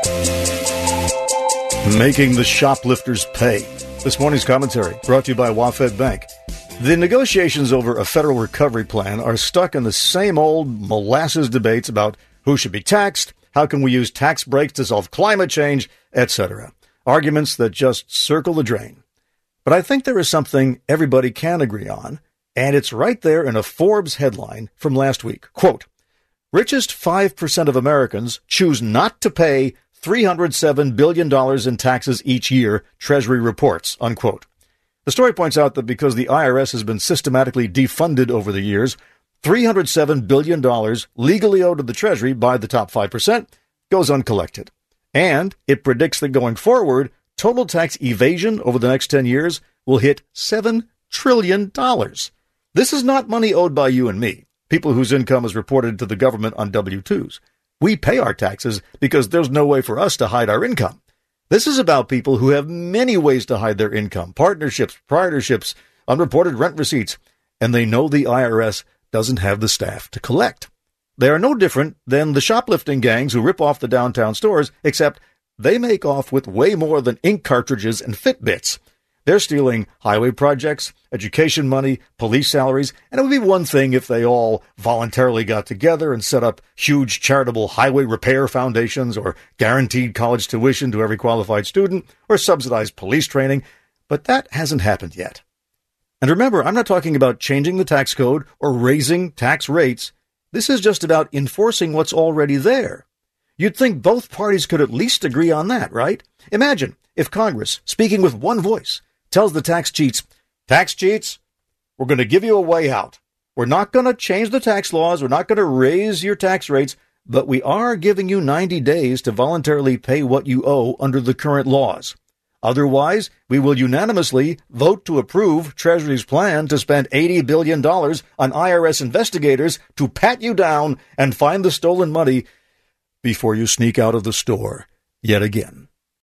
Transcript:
Making the shoplifters pay. This morning's commentary brought to you by WaFd Bank. The negotiations over a federal recovery plan are stuck in the same old molasses debates about who should be taxed, how can we use tax breaks to solve climate change, etc. Arguments that just circle the drain. But I think there is something everybody can agree on, and it's right there in a Forbes headline from last week. Quote, richest 5% of Americans choose not to pay $307 billion in taxes each year, Treasury reports, unquote. The story points out that because the IRS has been systematically defunded over the years, $307 billion legally owed to the Treasury by the top 5% goes uncollected. And it predicts that going forward, total tax evasion over the next 10 years will hit $7 trillion. This is not money owed by you and me, people whose income is reported to the government on W-2s. We pay our taxes because there's no way for us to hide our income. This is about people who have many ways to hide their income, partnerships, proprietorships, unreported rent receipts, and they know the IRS doesn't have the staff to collect. They are no different than the shoplifting gangs who rip off the downtown stores, except they make off with way more than ink cartridges and Fitbits. They're stealing highway projects, education money, police salaries, and it would be one thing if they all voluntarily got together and set up huge charitable highway repair foundations or guaranteed college tuition to every qualified student or subsidized police training, but that hasn't happened yet. And remember, I'm not talking about changing the tax code or raising tax rates. This is just about enforcing what's already there. You'd think both parties could at least agree on that, right? Imagine if Congress, speaking with one voice, tells the tax cheats, we're going to give you a way out. We're not going to change the tax laws. We're not going to raise your tax rates, but we are giving you 90 days to voluntarily pay what you owe under the current laws. Otherwise, we will unanimously vote to approve Treasury's plan to spend $80 billion on IRS investigators to pat you down and find the stolen money before you sneak out of the store yet again.